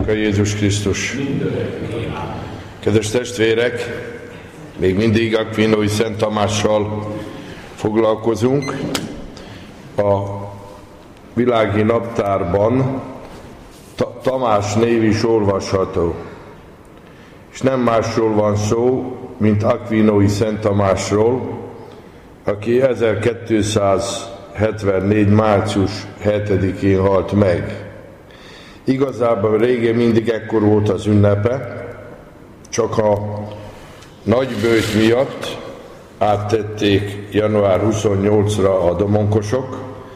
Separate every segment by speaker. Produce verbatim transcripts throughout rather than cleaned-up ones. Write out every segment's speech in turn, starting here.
Speaker 1: a Jézus Krisztus! Kedves testvérek, még mindig Akvinói Szent Tamással foglalkozunk. A világi naptárban Ta- Tamás név is olvasható. És nem másról van szó, mint Akvinói Szent Tamásról, aki ezerkétszázhetvennégy. március hetedikén halt meg. Igazából régen mindig ekkor volt az ünnepe, csak a nagybőjt miatt áttették január huszonnyolcadikra a domonkosok,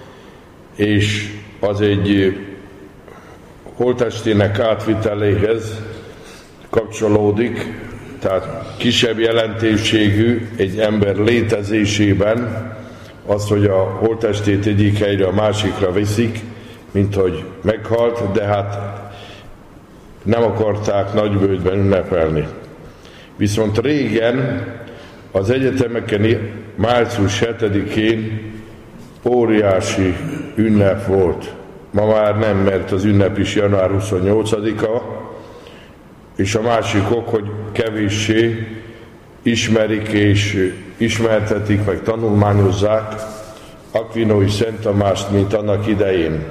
Speaker 1: és az egy holttestének átviteléhez kapcsolódik, tehát kisebb jelentőségű egy ember létezésében az, hogy a holttestét egyik helyre a másikra viszik, mint hogy meghalt, de hát nem akarták nagybőjtben ünnepelni. Viszont régen az egyetemeken március hetedikén óriási ünnep volt. Ma már nem, mert az ünnep is január huszonnyolcadika, és a másik ok, hogy kevéssé ismerik és ismertetik, meg tanulmányozzák Akvinói Szent Tamást, mint annak idején.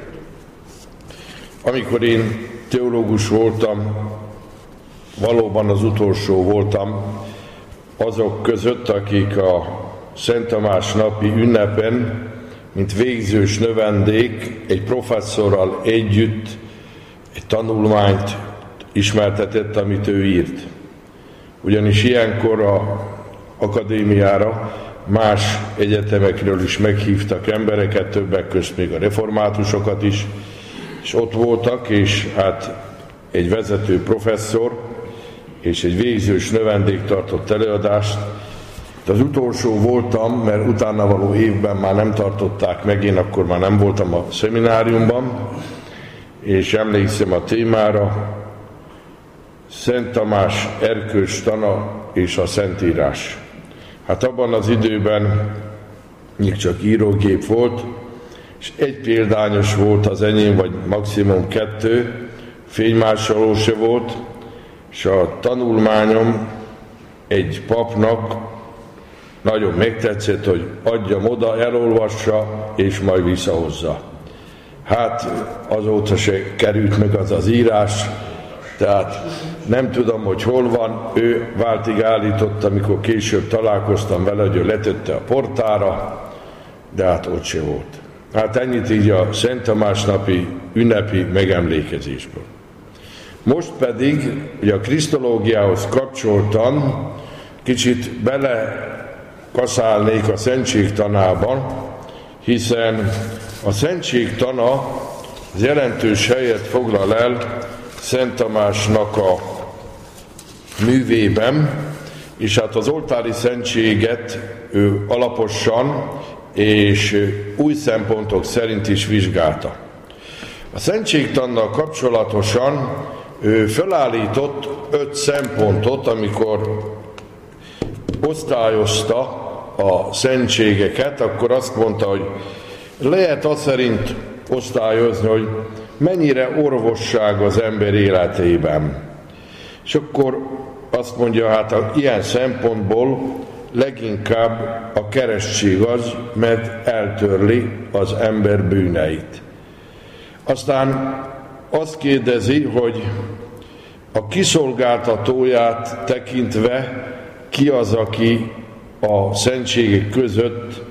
Speaker 1: Amikor én teológus voltam, valóban az utolsó voltam azok között, akik a Szent Tamás napi ünnepen, mint végzős növendék, egy professzorral együtt egy tanulmányt ismertetett, amit ő írt. Ugyanis ilyenkor a akadémiára más egyetemekről is meghívtak embereket, többek közt még a reformátusokat is, és ott voltak, és hát egy vezető professzor és egy végzős növendék tartott előadást. De az utolsó voltam, mert utána való évben már nem tartották meg, én akkor már nem voltam a szemináriumban, és emlékszem a témára: Szent Tamás erkölcstana és a Szentírás. Hát abban az időben még csak írógép volt, és egy példányos volt az enyém, vagy maximum kettő, fénymásoló se volt, és a tanulmányom egy papnak nagyon megtetszett, hogy adjam oda, elolvassa, és majd visszahozza. Hát azóta se került meg az az írás, tehát nem tudom, hogy hol van, ő váltig állított, amikor később találkoztam vele, hogy ő letette a portára, de hát ott se volt. Hát ennyit így a Szent Tamás napi ünnepi megemlékezésből. Most pedig, ugye a krisztológiához kapcsoltan kicsit belekaszálnék a szentségtanában, hiszen a szentségtana az jelentős helyet foglal el Szent Tamásnak a művében, és hát az oltári szentséget ő alaposan és új szempontok szerint is vizsgálta. A szentségtannal kapcsolatosan ő felállított öt szempontot, amikor osztályozta a szentségeket, akkor azt mondta, hogy lehet azt szerint osztályozni, hogy mennyire orvosság az ember életében. És akkor azt mondja, hát a, ilyen szempontból leginkább a keresztség az, mert eltörli az ember bűneit. Aztán azt kérdezi, hogy a kiszolgáltatóját tekintve ki az, aki a szentségek között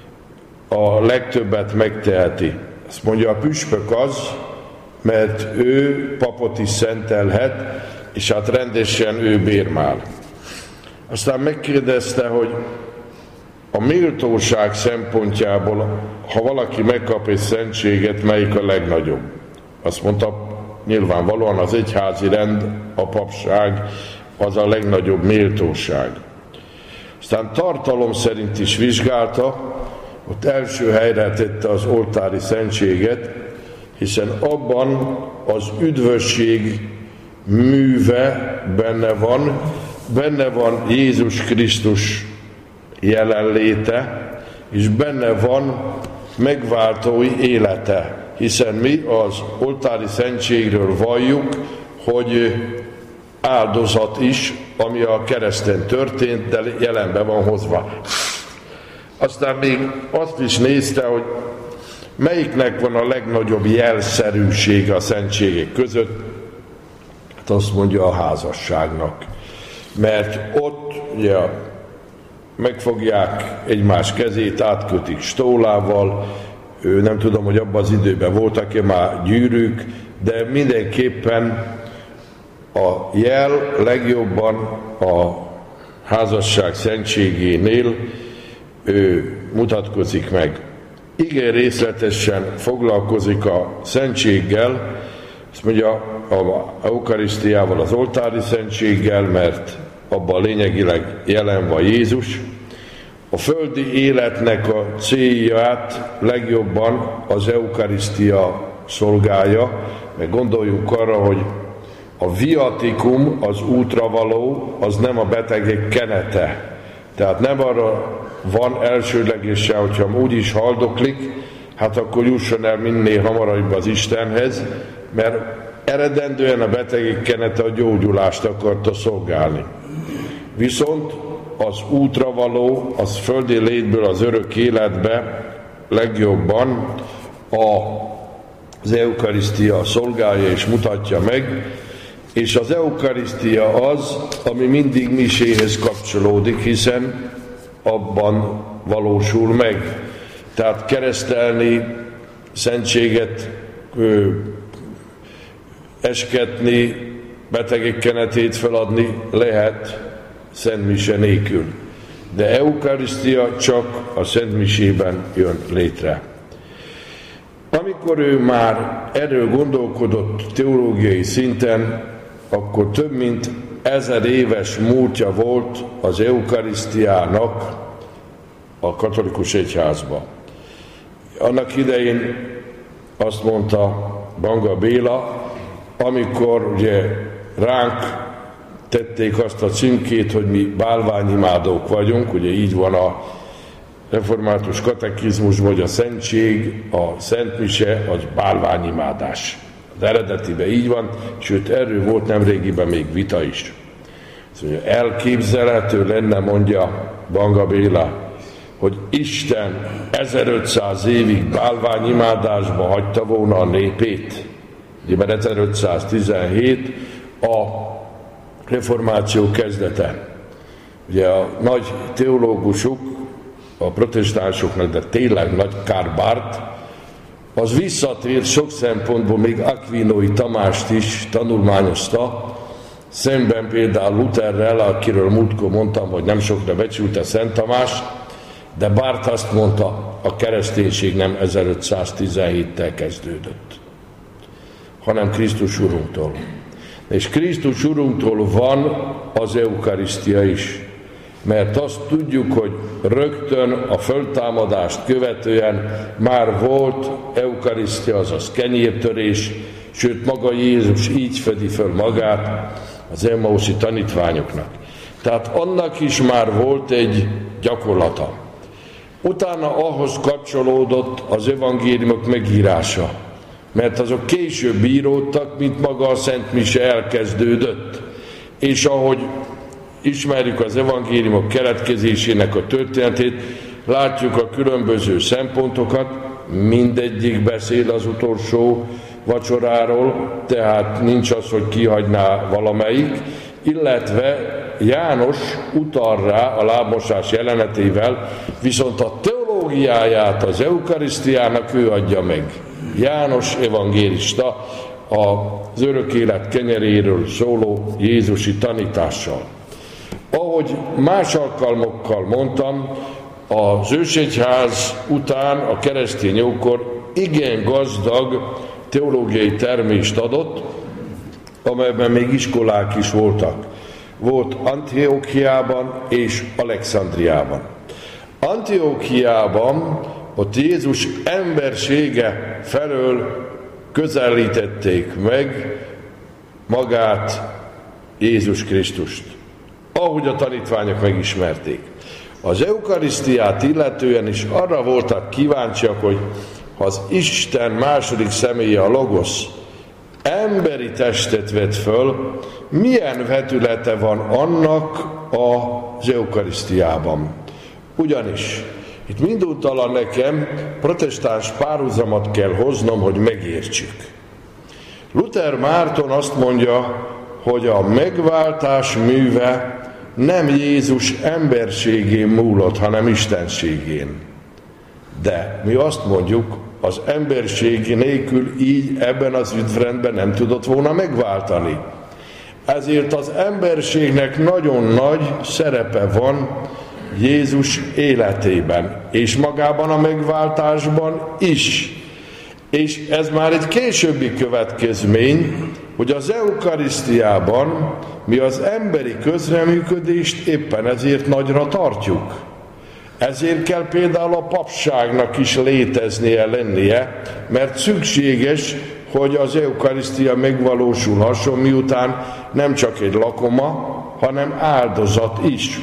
Speaker 1: a legtöbbet megteheti. Azt mondja, a püspök az, mert ő papot is szentelhet, és hát rendesen ő bérmál. Aztán megkérdezte, hogy a méltóság szempontjából, ha valaki megkap egy szentséget, melyik a legnagyobb? Azt mondta, nyilvánvalóan az egyházi rend, a papság az a legnagyobb méltóság. Aztán tartalom szerint is vizsgálta, ott első helyre tette az oltári szentséget, hiszen abban az üdvösség műve benne van, benne van Jézus Krisztus jelenléte, és benne van megváltói élete, hiszen mi az oltári szentségről valljuk, hogy áldozat is, ami a kereszten történt, de jelenbe van hozva. Aztán még azt is nézte, hogy melyiknek van a legnagyobb jelszerűsége a szentségek között. Hát azt mondja, a házasságnak. Mert ott ugye megfogják egymás kezét, átkötik stólával, nem tudom, hogy abban az időben voltak-e már gyűrűk, de mindenképpen a jel legjobban a házasság szentségénél ő mutatkozik meg. Igen részletesen foglalkozik a szentséggel, azt mondja, a eukarisztiával, az oltári szentséggel, mert abban lényegileg jelen van Jézus. A földi életnek a célját legjobban az eukarisztia szolgálja, meg gondoljunk arra, hogy a viatikum, az útravaló, az nem a betegek kenete. Tehát nem arra van elsődlegesen, hogyha úgyis haldoklik, hát akkor jusson el minél hamarabb az Istenhez, mert eredendően a betegek kenete a gyógyulást akarta szolgálni. Viszont az útravaló, az földi létből az örök életbe legjobban a, az eukarisztia szolgálja és mutatja meg, és az eukarisztia az, ami mindig miséhez kapcsolódik, hiszen abban valósul meg. Tehát keresztelni, szentséget ö, esketni, betegek kenetét feladni lehet Szent Mise nélkül. De eukarisztia csak a Szent Misében jön létre. Amikor ő már erről gondolkodott teológiai szinten, akkor több mint ezer éves múltja volt az eukarisztiának a katolikus egyházban. Annak idején azt mondta Banga Béla, amikor ugye ránk tették azt a címkét, hogy mi bálványimádók vagyunk, ugye így van a református katekizmusban, hogy a szentség, a Szent Mise, az bálványimádás. Az eredetiben így van, sőt erről volt nemrégiben még vita is. Szóval elképzelhető lenne, mondja Banga Béla, hogy Isten ezerötszáz évig bálványimádásba hagyta volna a népét. Ugye, mert ezerötszáztizenhét a reformáció kezdete. Ugye a nagy teológusuk, a protestánsoknak, de tényleg nagy Karl Barth, az visszatér sok szempontból, még Aquinói Tamást is tanulmányozta, szemben például Lutherrel, akiről múltkor mondtam, hogy nem sokra becsülte Szent Tamás, de Barth azt mondta, a kereszténység nem ezerötszáztizenhéttel kezdődött, hanem Krisztus Urunktól. És Krisztus Urunktól van az eukarisztia is. Mert azt tudjuk, hogy rögtön a föltámadást követően már volt eukarisztia, azaz kenyértörés, sőt maga Jézus így fedi föl magát az emmauszi tanítványoknak. Tehát annak is már volt egy gyakorlata. Utána ahhoz kapcsolódott az evangéliumok megírása, mert azok később íródtak, mint maga a Szent Mise elkezdődött. És ahogy ismerjük az evangéliumok keletkezésének a történetét, látjuk a különböző szempontokat, mindegyik beszél az utolsó vacsoráról, tehát nincs az, hogy kihagyná valamelyik, illetve János utal rá a lábmosás jelenetével, viszont a teológiáját az eukarisztiának ő adja meg. János evangélista az örök élet kenyeréről szóló jézusi tanítással. Ahogy más alkalmakkal mondtam, az ősegyház után a keresztény ókor igen gazdag teológiai termést adott, amelyben még iskolák is voltak. Volt Antiochiában és Alexandriában. Antiochiában ott Jézus embersége felől közelítették meg magát, Jézus Krisztust, ahogy a tanítványok megismerték. Az eukarisztiát illetően is arra voltak kíváncsiak, hogy ha az Isten második személye, a Logosz, emberi testet vett föl, milyen vetülete van annak az eukarisztiában. Ugyanis itt mindúttalan nekem protestáns párhuzamot kell hoznom, hogy megértsük. Luther Márton azt mondja, hogy a megváltás műve nem Jézus emberségén múlott, hanem istenségén. De mi azt mondjuk, az emberség nélkül így ebben az üdvrendben nem tudott volna megváltani. Ezért az emberségnek nagyon nagy szerepe van Jézus életében, és magában a megváltásban is. És ez már egy későbbi következmény, hogy az eukarisztiában mi az emberi közreműködést éppen ezért nagyra tartjuk. Ezért kell például a papságnak is léteznie, lennie, mert szükséges, hogy az eukarisztia megvalósulhasson, miután nem csak egy lakoma, hanem áldozat is.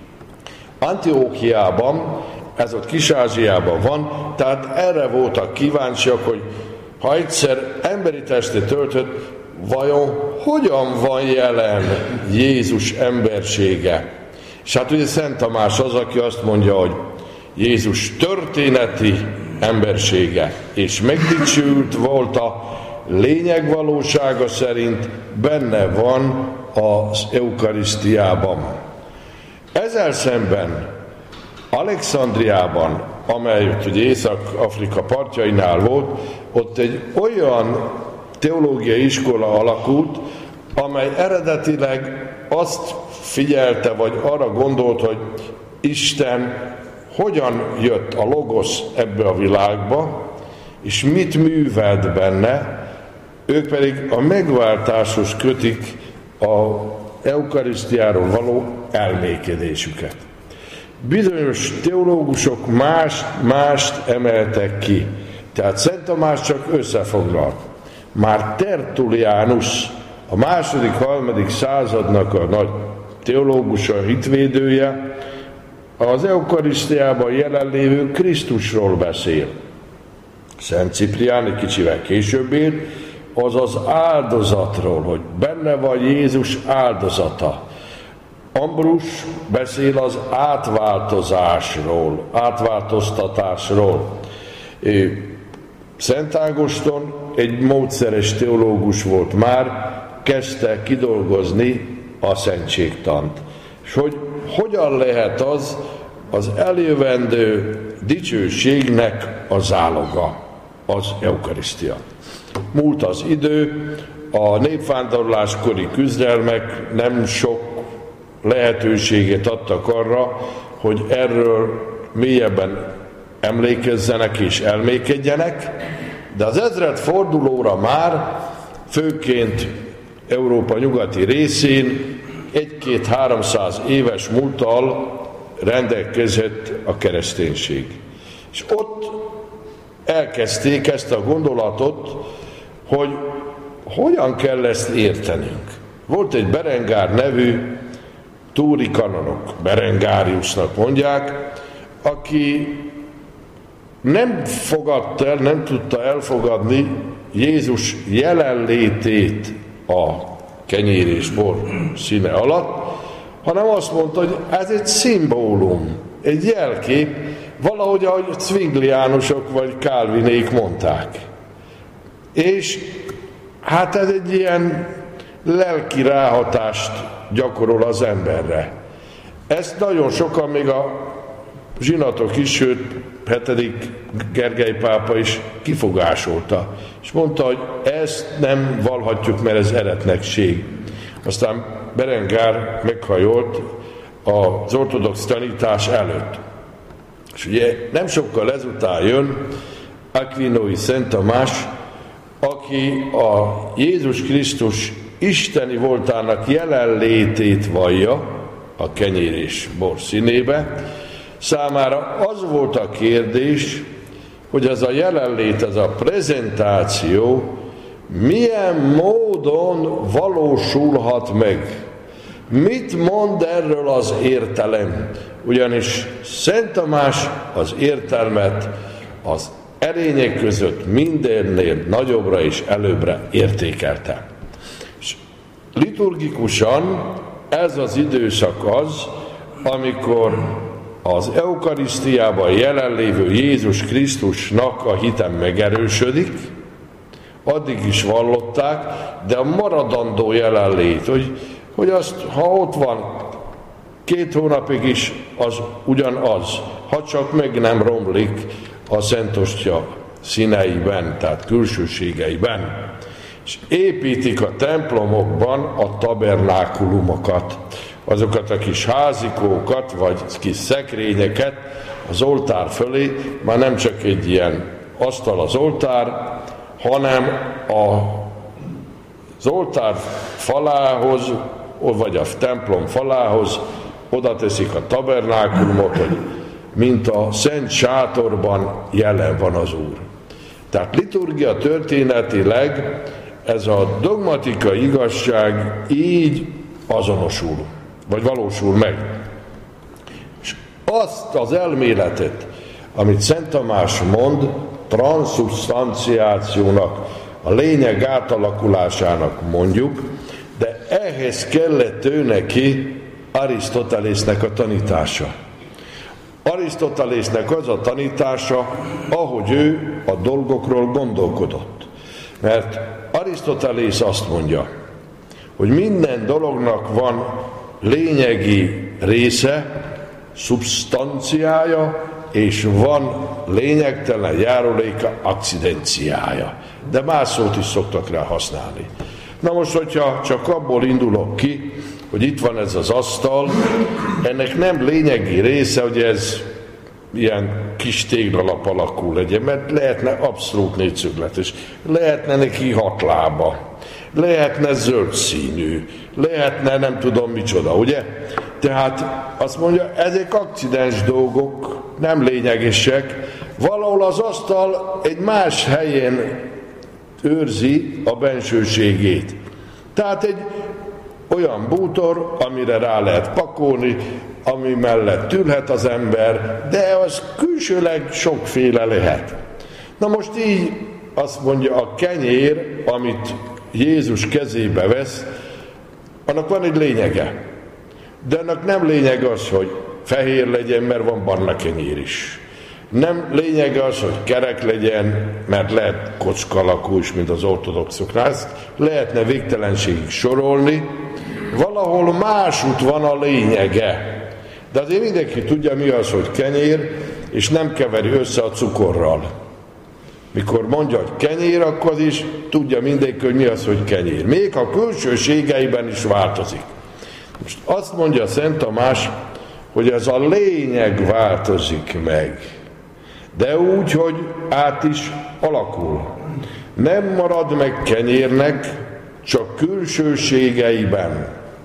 Speaker 1: Antiókiában, ez ott Kis-Ázsiában van, tehát erre voltak kíváncsiak, hogy ha egyszer emberi testet töltött, vajon hogyan van jelen Jézus embersége? És hát ugye Szent Tamás az, aki azt mondja, hogy Jézus történeti embersége, és megdicsült volt a lényeg valósága szerint, benne van az eukarisztiában. Ezzel szemben Alexandriában, amely ugye Észak-Afrika partjainál volt, ott egy olyan teológiai iskola alakult, amely eredetileg azt figyelte, vagy arra gondolt, hogy Isten hogyan jött a logosz ebbe a világba, és mit művelt benne, ők pedig a megváltáshoz kötik a eukarisztiáról való elmékedésüket. Bizonyos teológusok mást, mást emeltek ki. Tehát Szent Tamás csak összefoglal. Már Tertullianus, a második, harmadik századnak a nagy teológusa, hitvédője, az eukarisztiában jelenlévő Krisztusról beszél. Szent Ciprián kicsivel később él, az az áldozatról, hogy benne van Jézus áldozata. Ambrus beszél az átváltozásról, átváltoztatásról. Szent Ágoston egy módszeres teológus volt már, kezdte kidolgozni a szentségtant. És hogy hogyan lehet az az eljövendő dicsőségnek a záloga, az eukarisztia. Múlt az idő, a népvándorláskori küzdelmek nem sok lehetőséget adtak arra, hogy erről mélyebben emlékezzenek és elmékedjenek, de az ezred fordulóra már, főként Európa nyugati részén egy-két-háromszáz éves múlttal rendelkezett a kereszténység. És ott elkezdték ezt a gondolatot, hogy hogyan kell ezt értenünk. Volt egy Berengár nevű túri kanonok, Berengáriusnak mondják, aki nem fogadta el, nem tudta elfogadni Jézus jelenlétét a kenyér és bor színe alatt, hanem azt mondta, hogy ez egy szimbólum, egy jelkép, valahogy ahogy Zwingliánusok vagy Calvinék mondták. És hát ez egy ilyen lelki ráhatást gyakorol az emberre. Ezt nagyon sokan, még a zsinatok is, sőt, hetedik Gergely pápa is kifogásolta, és mondta, hogy ezt nem vallhatjuk, mert ez eretnekség. Aztán Berengár meghajolt az ortodox tanítás előtt. És ugye nem sokkal ezután jön Aquinói Szent Tamás, aki a Jézus Krisztus isteni voltának jelenlétét vallja a kenyér és bor színébe. Számára az volt a kérdés, hogy ez a jelenlét, ez a prezentáció milyen módon valósulhat meg. Mit mond erről az értelem? Ugyanis Szent Tamás az értelmet az erények között mindennél nagyobbra és előbbre értékelte. És liturgikusan ez az időszak az, amikor az eukarisztiában jelenlévő Jézus Krisztusnak a hitem megerősödik, addig is vallották, de a maradandó jelenlét, hogy, hogy azt, ha ott van két hónapig is, az ugyanaz, ha csak meg nem romlik a Szentostya színeiben, tehát külsőségeiben. És építik a templomokban a tabernákulumokat, azokat a kis házikókat, vagy kis szekrényeket az oltár fölé, már nem csak egy ilyen asztal az oltár, hanem a, az oltár falához, vagy a templom falához oda teszik a tabernákulumot, hogy mint a szent sátorban jelen van az Úr. Tehát liturgia történetileg ez a dogmatikai igazság így azonosul, vagy valósul meg. És azt az elméletet, amit Szent Tamás mond, transzubstanciációnak, a lényeg átalakulásának mondjuk, de ehhez kellett ő neki Arisztotelésznek a tanítása. Arisztotelésznek az a tanítása, ahogy ő a dolgokról gondolkodott. Mert Arisztotelész azt mondja, hogy minden dolognak van lényegi része, szubstanciája, és van lényegtelen járuléka, accidenciája. De más szót is szoktak rá használni. Na most, hogyha csak abból indulok ki, hogy itt van ez az asztal, ennek nem lényegi része, hogy ez ilyen kis téglalap alakú legyen, mert lehetne abszolút négyszögletes, lehetne neki hat lába, lehetne zöld színű, lehetne nem tudom micsoda, ugye? Tehát azt mondja, ezek akcidens dolgok, nem lényegesek, valahol az asztal egy más helyen őrzi a bensőségét. Tehát egy olyan bútor, amire rá lehet pakolni, ami mellett ülhet az ember, de az külsőleg sokféle lehet. Na most így azt mondja, a kenyér, amit Jézus kezébe vesz, annak van egy lényege. De annak nem lényeg az, hogy fehér legyen, mert van barna kenyér is. Nem lényege az, hogy kerek legyen, mert lehet kocka alakú is, mint az ortodoxoknál. Ezt lehetne végtelenségig sorolni. Valahol másút van a lényege. De azért mindenki tudja, mi az, hogy kenyér, és nem keveri össze a cukorral. Mikor mondja, hogy kenyér, akkor is tudja mindenki, hogy mi az, hogy kenyér. Még a külsőségeiben is változik. Most azt mondja Szent Tamás, hogy ez a lényeg változik meg. De úgy, hogy át is alakul. Nem marad meg kenyérnek, csak külsőségeiben,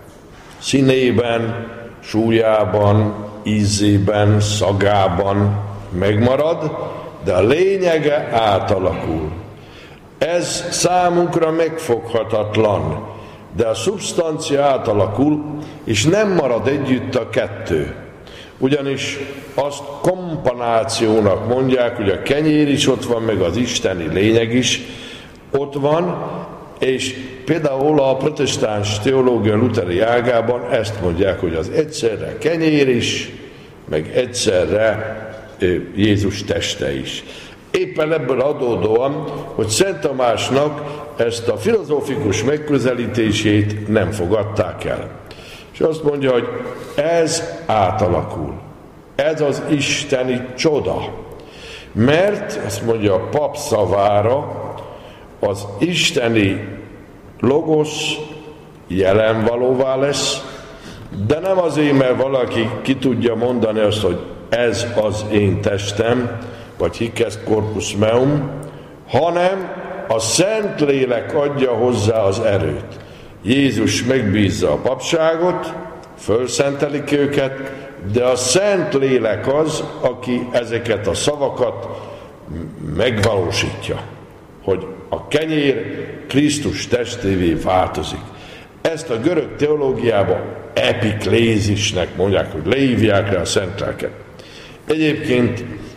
Speaker 1: színében, súlyában, ízében, szagában megmarad, de a lényege átalakul. Ez számunkra megfoghatatlan, de a szubstancia átalakul, és nem marad együtt a kettő. Ugyanis azt kompanációnak mondják, hogy a kenyér is ott van, meg az isteni lényeg is ott van, és például a protestáns teológia luteri ágában ezt mondják, hogy az egyszerre kenyér is, meg egyszerre Jézus teste is. Éppen ebből adódóan, hogy Szent Tamásnak ezt a filozófikus megközelítését nem fogadták el. És azt mondja, hogy ez átalakul. Ez az isteni csoda. Mert, azt mondja a pap szavára, az isteni logosz jelenvalóvá lesz, de nem azért, mert valaki ki tudja mondani azt, hogy ez az én testem, vagy hic est corpus meum, hanem a Szentlélek adja hozzá az erőt. Jézus megbízza a papságot, fölszentelik őket, de a Szentlélek az, aki ezeket a szavakat megvalósítja, hogy a kenyér Krisztus testévé változik. Ezt a görög teológiában epiklézisnek mondják, hogy leívják rá a Szentlelket. Egyébként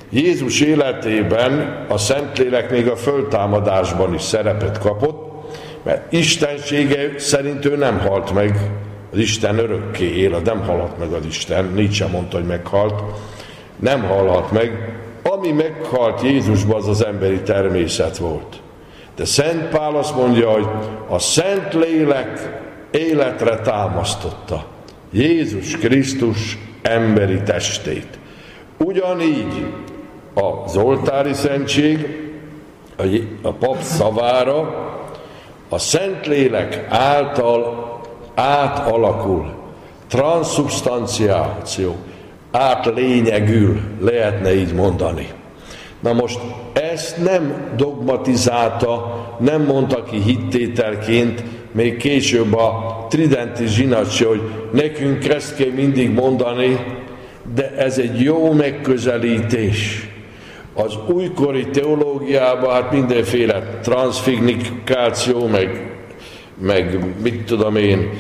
Speaker 1: Jézus életében a Szentlélek még a föltámadásban is szerepet kapott, mert istensége szerint ő nem halt meg, az Isten örökké él, nem halhat meg az Isten, Nietzsche mondta, hogy meghalt, nem halhat meg. Ami meghalt Jézusban, az az emberi természet volt. De Szent Pál azt mondja, hogy a Szentlélek életre támasztotta Jézus Krisztus emberi testét. Ugyanígy az oltári szentség a pap szavára a Szentlélek által átalakul, transzubstanciáció, átlényegül, lehetne így mondani. Na most ezt nem dogmatizálta, nem mondta ki hittételként, még később a Tridenti zsinatja, hogy nekünk ezt kell mindig mondani, de ez egy jó megközelítés. Az újkori teológiában hát mindenféle transzfignikáció, meg, meg mit tudom én,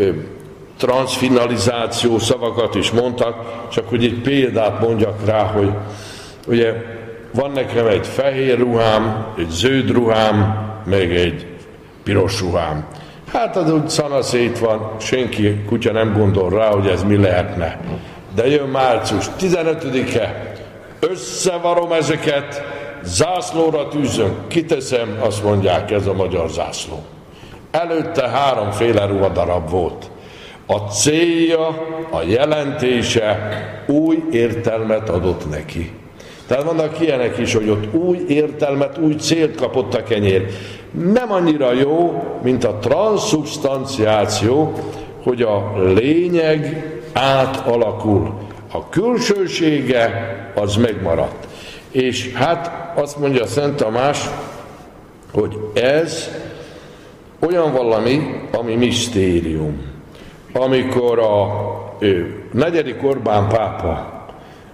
Speaker 1: transzfinalizáció szavakat is mondtak, csak hogy egy példát mondjak rá, hogy ugye van nekem egy fehér ruhám, egy zöld ruhám, meg egy piros ruhám. Hát az úgy szanaszét van, senki kutya nem gondol rá, hogy ez mi lehetne. De jön március tizenötödike, összevarom ezeket, zászlóra tűzön, kiteszem, azt mondják, ez a magyar zászló. Előtte háromféle ruhadarab volt. A célja, a jelentése új értelmet adott neki. Tehát vannak ilyenek is, hogy ott új értelmet, új célt kapott a kenyér. Nem annyira jó, mint a transzubstanciáció, hogy a lényeg átalakul. A külsősége az megmaradt. És hát azt mondja Szent Tamás, hogy ez olyan valami, ami misztérium. Amikor a ő, negyedik Orbán pápa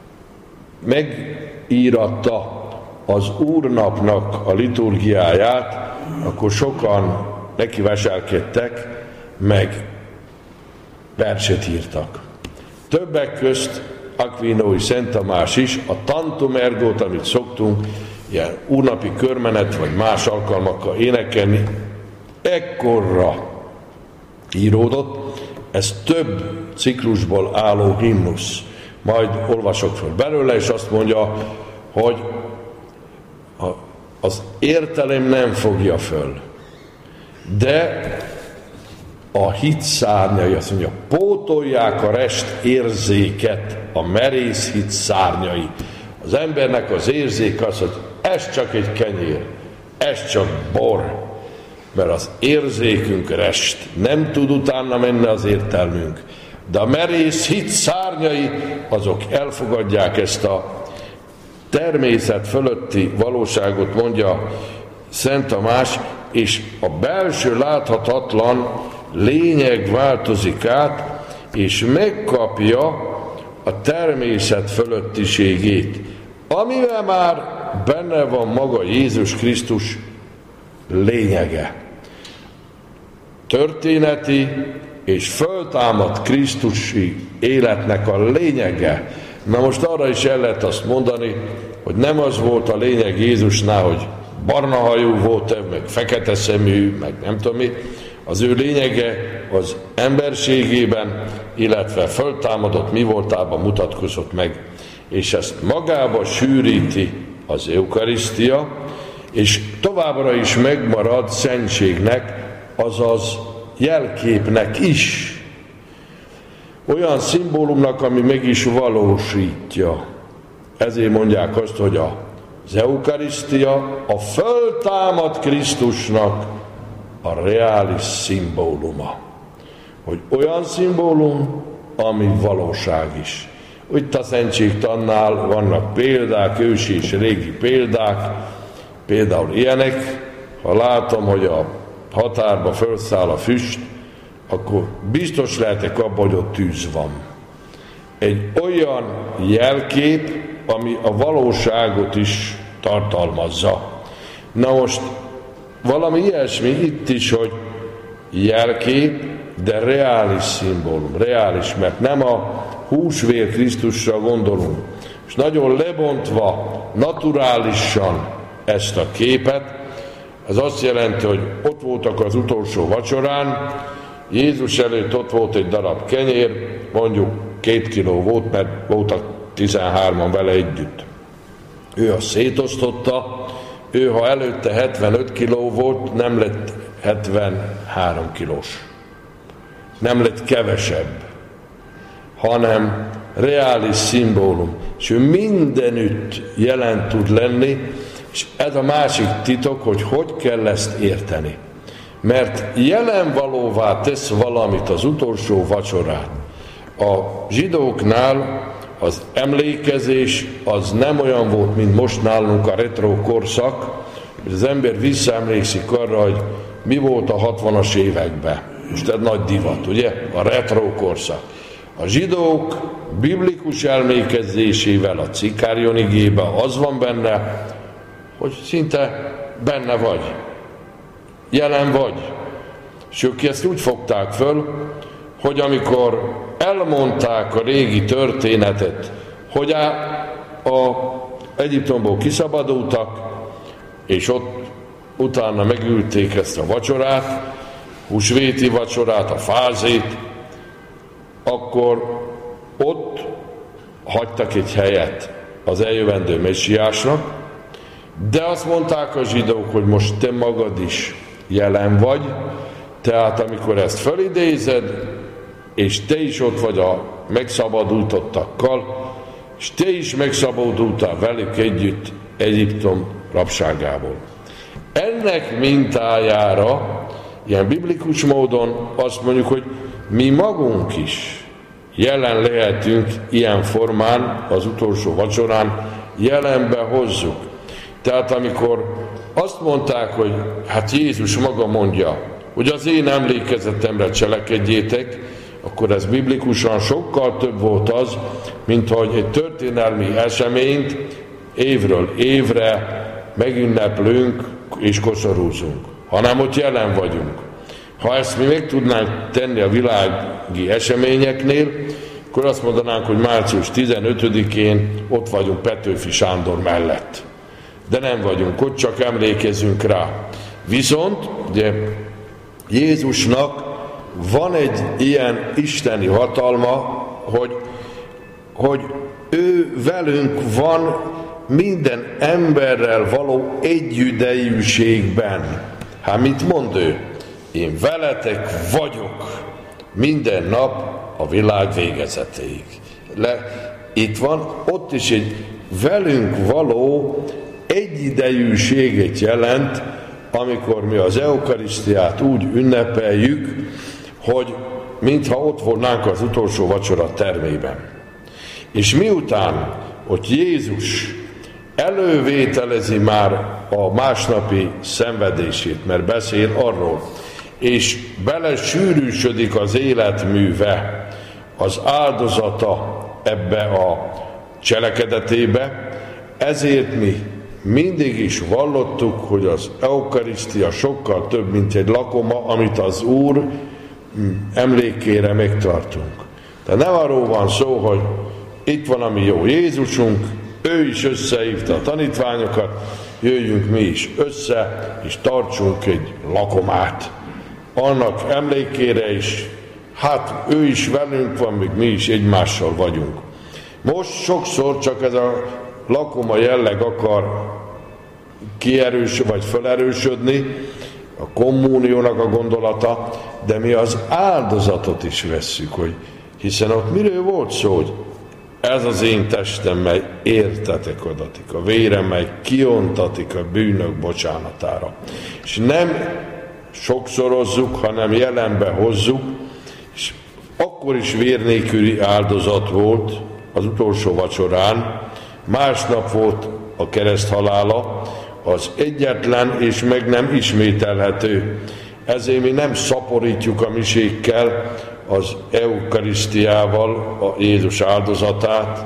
Speaker 1: megíratta az Úrnapnak a liturgiáját, akkor sokan nekiveselkedtek, meg verset írtak. Többek közt Akvinói Szent Tamás is, a Tantum Ergót, amit szoktunk, ilyen úrnapi körmenet vagy más alkalmakkal énekelni, ekkorra íródott, ez több ciklusból álló himnusz. Majd olvasok fel belőle, és azt mondja, hogy az értelem nem fogja föl, de a hit szárnyai, azt mondja, pótolják a rest érzéket, a merész hit szárnyai. Az embernek az érzék az, hogy ez csak egy kenyér, ez csak bor, mert az érzékünk rest, nem tud utána menni az értelmünk. De a merész hit szárnyai, azok elfogadják ezt a természet fölötti valóságot, mondja Szent Tamás, és a belső láthatatlan lényeg változik át, és megkapja a természet fölöttiségét, amivel már benne van maga Jézus Krisztus lényege. Történeti és föltámadt krisztusi életnek a lényege. Na most arra is el lehet azt mondani, hogy nem az volt a lényeg Jézusnál, hogy barna hajú volt, meg fekete szemű, meg nem tudom mi. Az ő lényege az emberségében, illetve föltámadott mi voltában mutatkozott meg. És ezt magába sűríti az eukarisztia, és továbbra is megmarad szentségnek, azaz jelképnek is. Olyan szimbólumnak, ami meg is valósítja. Ezért mondják azt, hogy az eukarisztia a föltámadt Krisztusnak a reális szimbóluma. Hogy olyan szimbólum, ami valóság is. Itt a szentségtannál vannak példák, ősi és régi példák, például ilyenek, ha látom, hogy a határba felszáll a füst, akkor biztos lehetek abban, hogy ott tűz van. Egy olyan jelkép, ami a valóságot is tartalmazza. Na most valami ilyesmi itt is, hogy jelkép, de reális szimbólum, reális, mert nem a húsvér Krisztusra gondolunk. És nagyon lebontva, naturálisan ezt a képet, ez azt jelenti, hogy ott voltak az utolsó vacsorán, Jézus előtt ott volt egy darab kenyér, mondjuk két kiló volt, mert voltak tizenhárman vele együtt. Ő azt szétosztotta, ő ha előtte hetvenöt kiló volt, nem lett hetvenhárom kilós. Nem lett kevesebb, hanem reális szimbólum. És ő mindenütt jelen tud lenni, és ez a másik titok, hogy hogy kell ezt érteni. Mert jelen valóvá tesz valamit az utolsó vacsorán. A zsidóknál az emlékezés az nem olyan volt, mint most nálunk a retro korszak, hogy az ember visszaemlékszik arra, hogy mi volt a hatvanas években. Most ez nagy divat, ugye? A retro korszak. A zsidók biblikus elmékezésével a Cikárion igében az van benne, hogy szinte benne vagy, jelen vagy. És ők ezt úgy fogták föl, hogy amikor elmondták a régi történetet, hogy a, a Egyiptomból kiszabadultak, és ott utána megülték ezt a vacsorát, húsvéti vacsorát, a fázét, akkor ott hagytak egy helyet az eljövendő messiásnak, de azt mondták a zsidók, hogy most te magad is jelen vagy, tehát amikor ezt felidézed, és te is ott vagy a megszabadultattakkal, és te is megszabadultál velük együtt Egyiptom rabságából. Ennek mintájára, ilyen biblikus módon azt mondjuk, hogy mi magunk is jelen lehetünk ilyen formán az utolsó vacsorán, jelenbe hozzuk. Tehát amikor azt mondták, hogy hát Jézus maga mondja, hogy az én emlékezetemre cselekedjétek, akkor ez biblikusan sokkal több volt az, mint hogy egy történelmi eseményt évről évre megünneplünk és koszorúzunk, hanem ott jelen vagyunk. Ha ezt mi meg tudnánk tenni a világi eseményeknél, akkor azt mondanánk, hogy március tizenötödikén ott vagyunk Petőfi Sándor mellett. De nem vagyunk ott, csak emlékezünk rá. Viszont ugye Jézusnak van egy ilyen isteni hatalma, hogy, hogy ő velünk van minden emberrel való együdejűségben. Hát mit mond ő? Én veletek vagyok minden nap a világ végezetéig. Le, itt van, ott is egy velünk való egyidejűséget jelent, amikor mi az eukarisztiát úgy ünnepeljük, hogy mintha ott volnánk az utolsó vacsora termében. És miután ott Jézus elővételezi már a másnapi szenvedését, mert beszél arról, és belesűrűsödik az életműve, az áldozata ebbe a cselekedetébe, ezért mi mindig is vallottuk, hogy az eukarisztia sokkal több, mint egy lakoma, amit az Úr emlékére megtartunk. Tehát nem arról van szó, hogy itt van a mi jó Jézusunk, ő is összehívta a tanítványokat, jöjjünk mi is össze, és tartsunk egy lakomát. Annak emlékére is, hát ő is velünk van, még mi is egymással vagyunk. Most sokszor csak ez a lakoma jelleg akar kierős vagy felerősödni, a kommuniónak a gondolata, de mi az áldozatot is vesszük, hogy hiszen ott miről volt szó, hogy ez az én testem, mely értetek adatik, a vérem, mely kiontatik a bűnök bocsánatára. És nem sokszorozzuk, hanem jelenbe hozzuk, és akkor is vér nélküli áldozat volt az utolsó vacsorán, másnap volt a kereszt halála, az egyetlen és meg nem ismételhető. Ezért mi nem szaporítjuk a misékkel az eukarisztiával a Jézus áldozatát,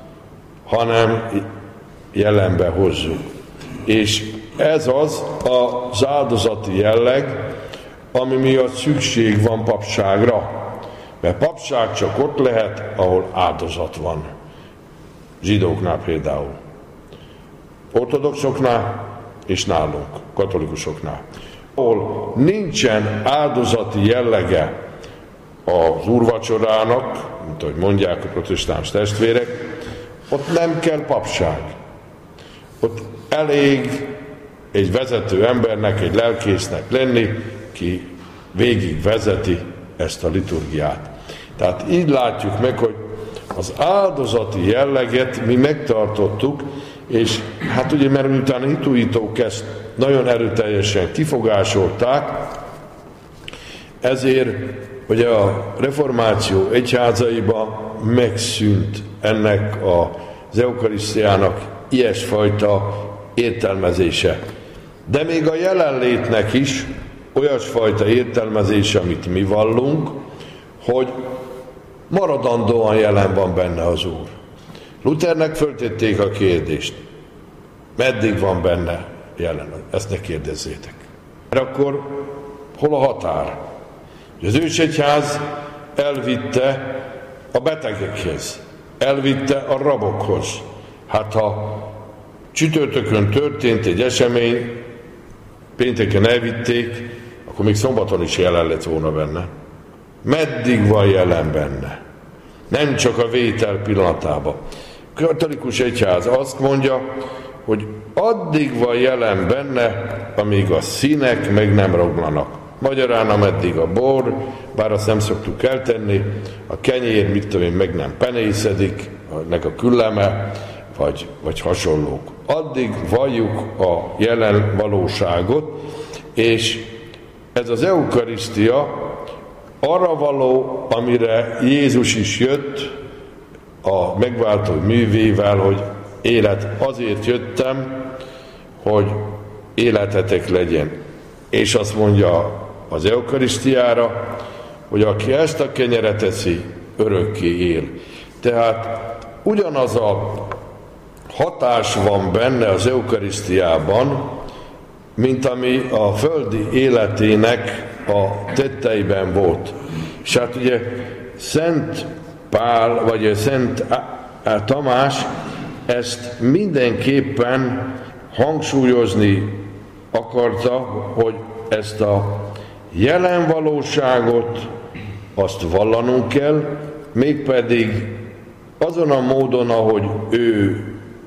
Speaker 1: hanem jelenbe hozzuk. És ez az az áldozati jelleg, ami miatt szükség van papságra. Mert papság csak ott lehet, ahol áldozat van. Zsidóknál például. Ortodoxoknál és nálunk, katolikusoknál. Ahol nincsen áldozati jellege az úrvacsorának, mint ahogy mondják a protestáns testvérek, ott nem kell papság. Ott elég egy vezető embernek, egy lelkésznek lenni, ki végig vezeti ezt a liturgiát. Tehát így látjuk meg, hogy az áldozati jelleget mi megtartottuk, és hát ugye, mert miután a hitújítók ezt nagyon erőteljesen kifogásolták, ezért ugye a reformáció egyházaiban megszűnt ennek az eukarisztiának ilyesfajta értelmezése. De még a jelenlétnek is olyasfajta értelmezése, amit mi vallunk, hogy maradandóan jelen van benne az Úr. Luthernek föltették a kérdést, meddig van benne jelen? Ezt ne kérdezzétek. Mert akkor hol a határ? Az ősegyház elvitte a betegekhez, elvitte a rabokhoz. Hát ha csütörtökön történt egy esemény, pénteken elvitték, akkor még szombaton is jelen lett volna benne. Meddig van jelen benne? Nem csak a vétel pillanatában. A katolikus egyház azt mondja, hogy addig van jelen benne, amíg a színek meg nem romlanak. Magyarán ameddig a bor, bár azt nem szoktuk eltenni, a kenyér, mit tudom én, meg nem penészedik, meg a külleme, vagy, vagy hasonlók. Addig valljuk a jelen valóságot, és ez az eukarisztia arra való, amire Jézus is jött a megváltó művével, hogy élet, azért jöttem, hogy életetek legyen. És azt mondja az eukarisztiára, hogy aki ezt a kenyeret eszi, örökké él. Tehát ugyanaz a hatás van benne az eukarisztiában, mint ami a földi életének a tetteiben volt. És hát ugye Szent Pál, vagy Szent Tamás ezt mindenképpen hangsúlyozni akarta, hogy ezt a jelen valóságot azt vallanunk kell, mégpedig azon a módon, ahogy ő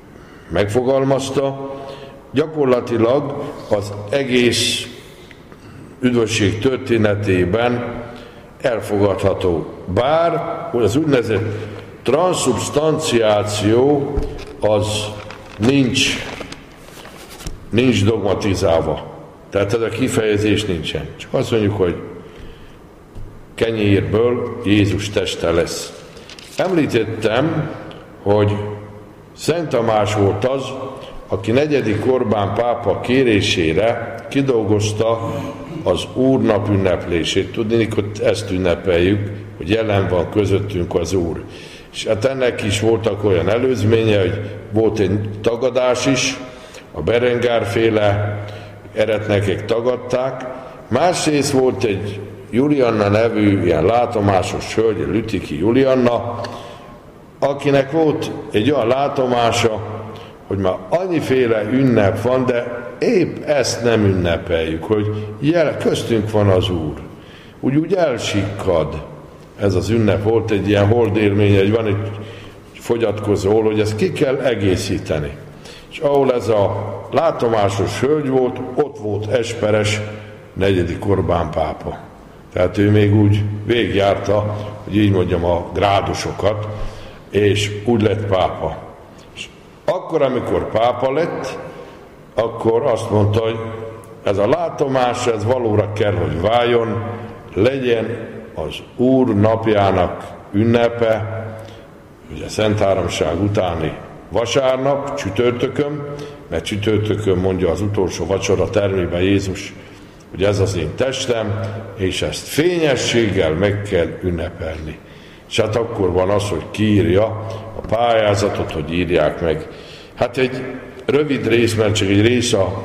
Speaker 1: megfogalmazta, gyakorlatilag az egész üdvösség történetében elfogadható. Bár az úgynevezett transzubstanciáció az nincs, nincs dogmatizálva. Tehát ez a kifejezés nincsen. Csak azt mondjuk, hogy kenyérből Jézus teste lesz. Említettem, hogy Szent Tamás volt az, aki negyedik Orbán pápa kérésére kidolgozta az Úr nap ünneplését. Tudni, hogy ezt ünnepeljük, hogy jelen van közöttünk az Úr. És hát ennek is voltak olyan előzménye, hogy volt egy tagadás is, a Berengár-féle eretnekek tagadták. Másrészt volt egy Julianna nevű ilyen látomásos hölgy, Lütiki Julianna, akinek volt egy olyan látomása, hogy már annyiféle ünnep van, de épp ezt nem ünnepeljük, hogy jel, köztünk van az Úr. Úgy, úgy elsikkad ez az ünnep. Volt egy ilyen holdélmény, hogy van egy fogyatkozó, hogy ezt ki kell egészíteni. És ahol ez a látomásos hölgy volt, ott volt Esperes negyedik Orbán pápa. Tehát ő még úgy végigjárta, hogy így mondjam, a grádusokat, és úgy lett pápa. És akkor, amikor pápa lett, akkor azt mondta, hogy ez a látomás, ez valóra kell, hogy váljon, legyen az Úr napjának ünnepe, ugye Szent Háromság utáni vasárnap, csütörtökön, mert csütörtökön mondja az utolsó vacsora termében Jézus, hogy ez az én testem, és ezt fényességgel meg kell ünnepelni. És hát akkor van az, hogy kiírja a pályázatot, hogy írják meg. Hát egy rövid rész, mert csak egy rész a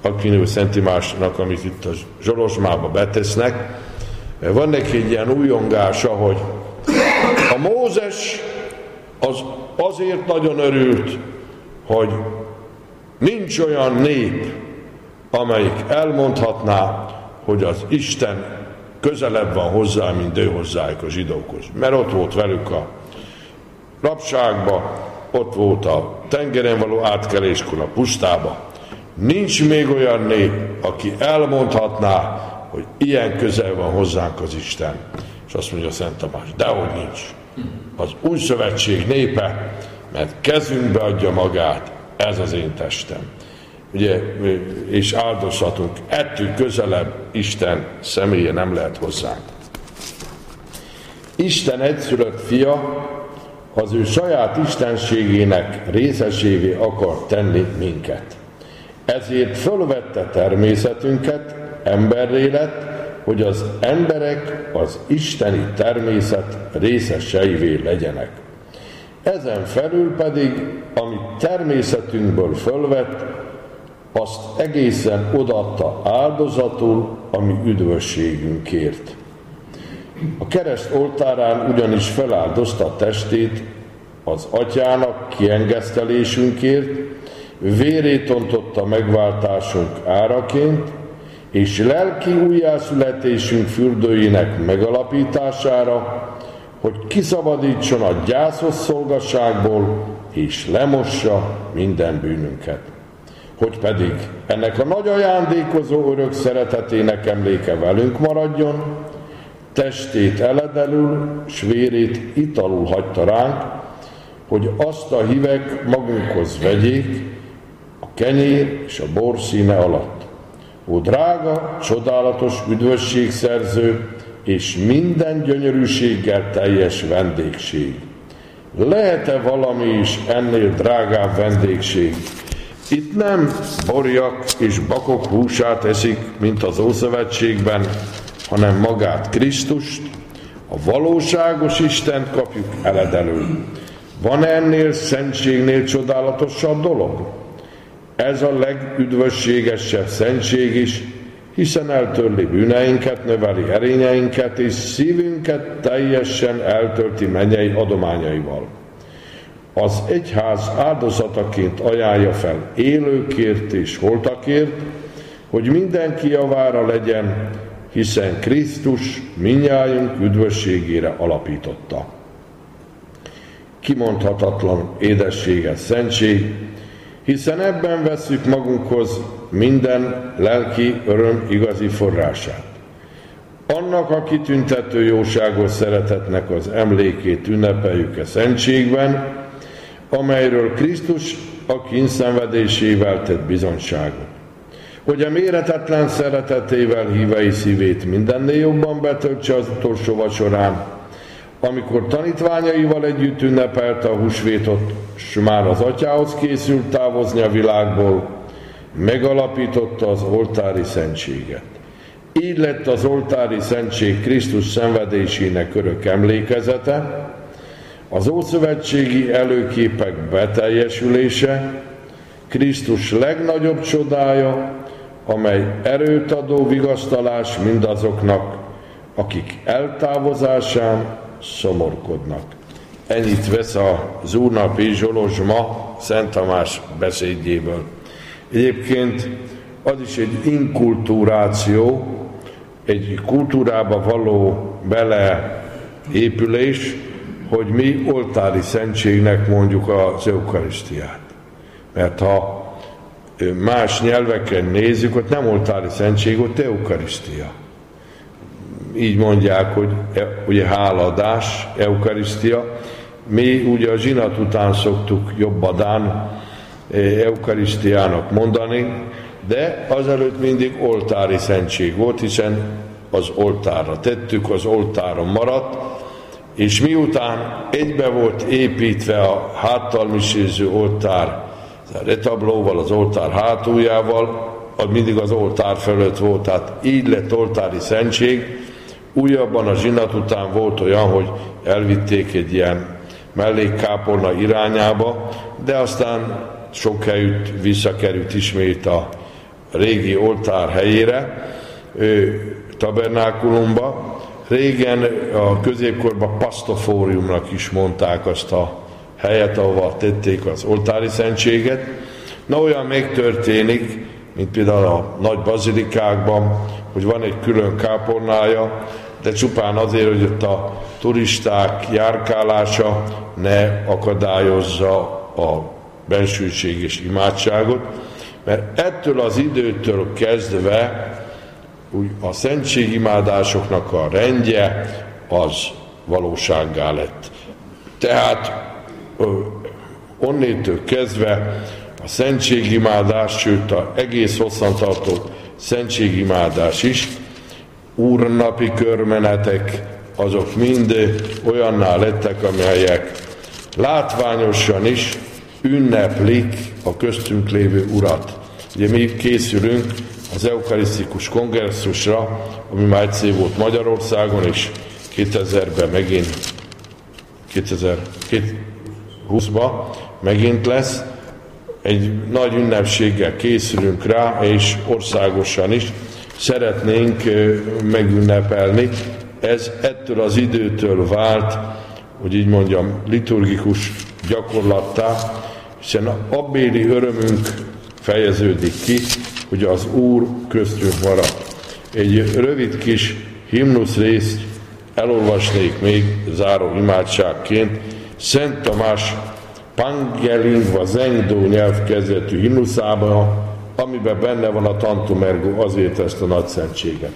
Speaker 1: Akvinó Szent Tamásnak, amit itt a Zsolozsmába betesznek. Van neki egy ilyen újongása, hogy a Mózes az azért nagyon örült, hogy nincs olyan nép, amelyik elmondhatná, hogy az Isten közelebb van hozzá, mint ő hozzájuk, a zsidókhoz. Mert ott volt velük a rabságba, ott volt a tengeren való átkeléskor a pusztába. Nincs még olyan nép, aki elmondhatná, hogy ilyen közel van hozzánk az Isten. És azt mondja Szent Tamás, dehogy nincs. Az új szövetség népe, mert kezünkbe adja magát, ez az én testem. Ugye, és áldozhatunk, ettől közelebb Isten személye nem lehet hozzánk. Isten egyszülött fia az ő saját istenségének részesévé akar tenni minket. Ezért fölvette természetünket, emberré lett, hogy az emberek az isteni természet részeseivé legyenek. Ezen felül pedig, amit természetünkből fölvett, azt egészen odaadta áldozatul, ami üdvösségünkért. A kereszt oltárán ugyanis feláldozta testét az atyának kiengesztelésünkért, vérét ontotta megváltásunk áraként, és lelki újjászületésünk fürdőjének megalapítására, hogy kiszabadítson a gyászos szolgaságból, és lemossa minden bűnünket. Hogy pedig ennek a nagy ajándékozó örök szeretetének emléke velünk maradjon, testét eledelül, s vérét italul hagyta ránk, hogy azt a hívek magunkhoz vegyék a kenyér és a bor színe alatt. Ó drága, csodálatos üdvösségszerző és minden gyönyörűséggel teljes vendégség! Lehet-e valami is ennél drágább vendégség? Itt nem borjak és bakok húsát eszik, mint az Ószövetségben, hanem magát Krisztust, a valóságos Istent kapjuk eledelül. Van ennél szentségnél csodálatosabb dolog? Ez a legüdvösségesebb szentség is, hiszen eltörli bűneinket, növeli erényeinket, és szívünket teljesen eltölti mennyei adományaival. Az egyház áldozataként ajánlja fel élőkért és holtakért, hogy mindenki javára legyen, hiszen Krisztus mindnyájunk üdvösségére alapította. Kimondhatatlan édességes szentség, hiszen ebben vesszük magunkhoz minden lelki öröm igazi forrását. Annak a kitüntető jóságos szeretetnek az emlékét ünnepeljük a szentségben, amelyről Krisztus a kínszenvedésével tett bizonyságot. Hogy a méretetlen szeretetével hívei szívét mindennél jobban betöltse az utolsó vacsorán, amikor tanítványaival együtt ünnepelte a húsvétot, s már az atyához készült távozni a világból, megalapította az oltári szentséget. Így lett az oltári szentség Krisztus szenvedésének örök emlékezete, az ószövetségi előképek beteljesülése, Krisztus legnagyobb csodája, amely erőt adó vigasztalás mindazoknak, akik eltávozásán szomorkodnak. Ennyit vesz az úrnapi Zsolozsma Szent Tamás beszédjéből. Egyébként az is egy inkulturáció, egy kultúrába való beleépülés, hogy mi oltári szentségnek mondjuk az eukarisztiát. Mert ha más nyelveken nézzük, ott nem oltári szentség, ott eukarisztia. Így mondják, hogy ugye háladás, eukarisztia. Mi ugye a zsinat után szoktuk jobbadán eukarisztiának mondani, de azelőtt mindig oltári szentség volt, hiszen az oltárra tettük, az oltáron maradt, és miután egybe volt építve a háttal miséző oltár, a retablóval, az oltár hátuljával, az mindig az oltár fölött volt, tehát így lett oltári szentség. Újabban a zsinat után volt olyan, hogy elvitték egy ilyen mellékkápolna irányába, de aztán sok helyütt visszakerült ismét a régi oltár helyére, tabernákulumba. Régen a középkorban pasztofóriumnak is mondták azt a helyet, ahova tették az oltári szentséget. Na, olyan megtörténik, mint például a nagy bazilikákban, hogy van egy külön kápolnája, de csupán azért, hogy ott a turisták járkálása ne akadályozza a bensőség és imádságot, mert ettől az időtől kezdve úgy a szentségimádásoknak a rendje az valósággá lett. Tehát onnétől kezdve a szentségimádás, sőt az egész hosszantartó szentségimádás is, úrnapi körmenetek, azok mind olyanná lettek, amelyek látványosan is ünneplik a köztünk lévő Urat. Ugye mi készülünk az eukarisztikus kongresszusra, ami már egyszer volt Magyarországon, és kétezerben megint, kétezer-húszban megint lesz. Egy nagy ünnepséggel készülünk rá, és országosan is szeretnénk megünnepelni. Ez ettől az időtől vált, hogy így mondjam, liturgikus gyakorlattá, hiszen abbéli örömünk fejeződik ki, hogy az Úr köztünk maradt. Egy rövid kis himnusz részt elolvasnék még záró imádságként. Szent Tamás Pangelingva Zengdó nyelvkezdetű himnuszában, amiben benne van a Tantum Ergo, azért ezt a nagy szentséget.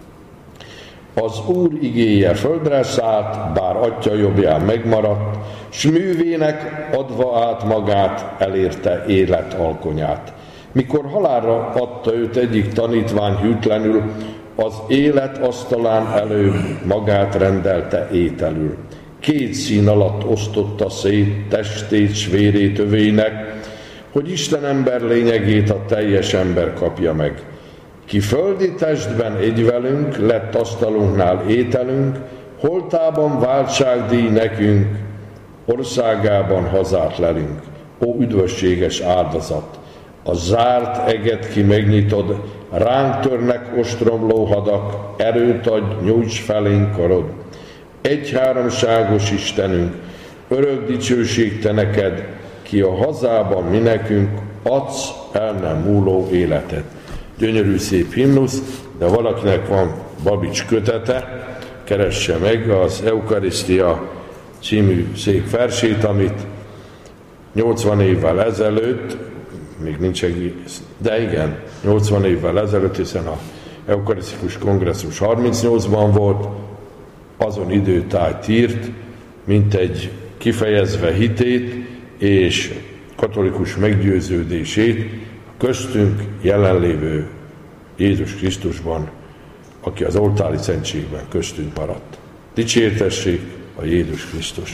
Speaker 1: Az Úr igéje földre szállt, bár atya jobbján megmaradt, s művének adva át magát, elérte élet alkonyát. Mikor halálra adta őt egyik tanítvány hűtlenül, az élet asztalán előbb magát rendelte ételül. Két szín alatt osztotta szét testét s vérét övének, hogy Isten ember lényegét a teljes ember kapja meg. Ki földi testben egy velünk, lett asztalunknál ételünk, holtában váltságdíj nekünk, országában hazát lelünk. Ó, üdvösséges áldozat! A zárt eget ki megnyitod, ránk törnek ostromló hadak, erőt adj, nyújts felénk karod. Egyháromságos Istenünk, örök dicsőség te neked, ki a hazában mi nekünk adsz el nem múló életet. Gyönyörű szép himnusz, de valakinek van Babics kötete, keresse meg az Eukarisztia című szép versét, amit nyolcvan évvel ezelőtt, még nincs egész, de igen, nyolcvan évvel ezelőtt, hiszen a Eukarisztikus Kongresszus harmincnyolcban volt, azon időtájt írt, mint egy kifejezve hitét és katolikus meggyőződését köztünk jelenlévő Jézus Krisztusban, aki az oltári szentségben köztünk maradt. Dicsértessék a Jézus Krisztus!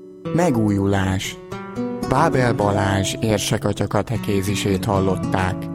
Speaker 2: Megújulás. Bábel Balázs érsekatya katekézisét hallották.